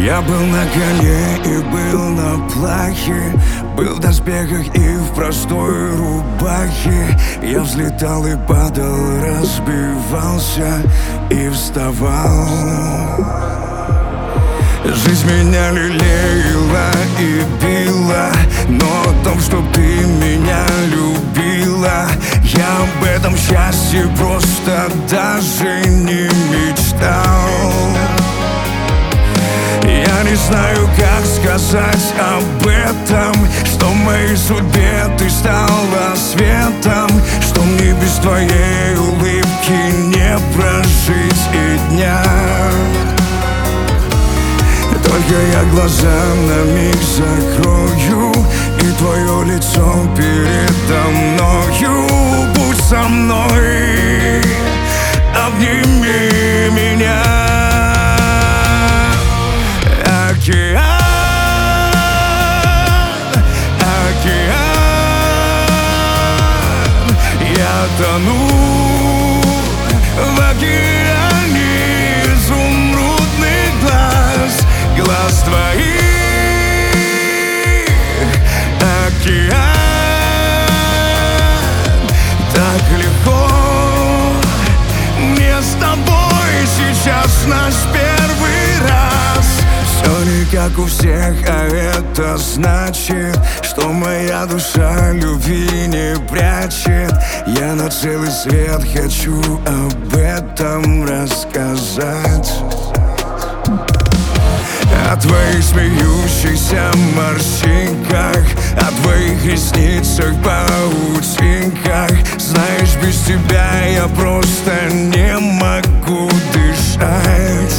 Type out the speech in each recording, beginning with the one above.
Я был на коне и был на плахе, был в доспехах и в простой рубахе. Я взлетал и падал, разбивался и вставал. Жизнь меня лелеяла и била, но о том, что ты меня любила, я об этом счастье просто даже не мечтал. Я не знаю, как сказать об этом, что в моей судьбе ты стала светом, что мне без твоей улыбки не прожить и дня. Только я глаза на миг закрою, и твое лицо передо мною. Будь со мной, обними меня. Океан, океан, я тону в океане изумрудных глаз, глаз твоих. Океан, так легко мне с тобой сейчас наш первый раз. Все не как у всех, а это значит, что моя душа любви не прячет. Я на целый свет хочу об этом рассказать. О твоих смеющихся морщинках, о твоих ресницах, паутинках. Знаешь, без тебя я просто не могу дышать.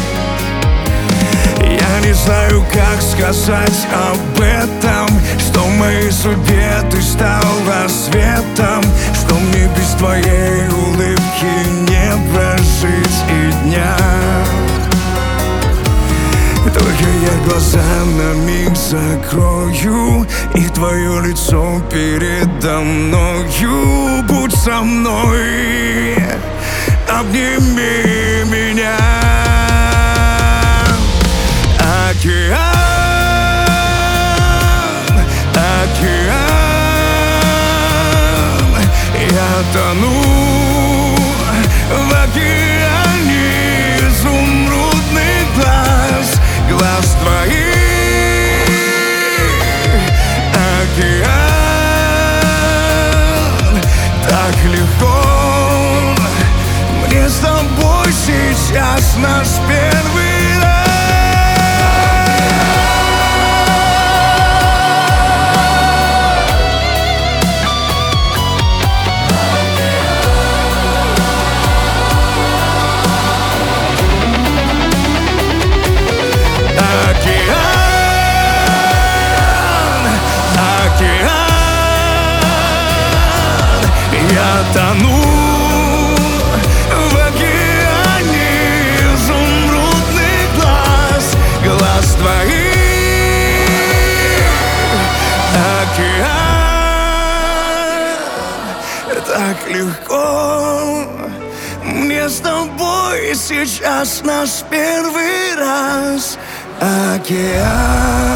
Я не знаю, как сказать об этом, что в моей судьбе ты стала светом, что мне без твоей улыбки не прожить и дня. Только я глаза на миг закрою, и твое лицо передо мною. Будь со мной, обними меня. Океан, океан, я тону в океане изумрудных глаз, глаз твоих. Океан, так легко мне с тобой сейчас наш первый раз. Я тону в океане изумрудных глаз, глаз твоих. Океан, так легко мне с тобой сейчас наш первый раз. Океан.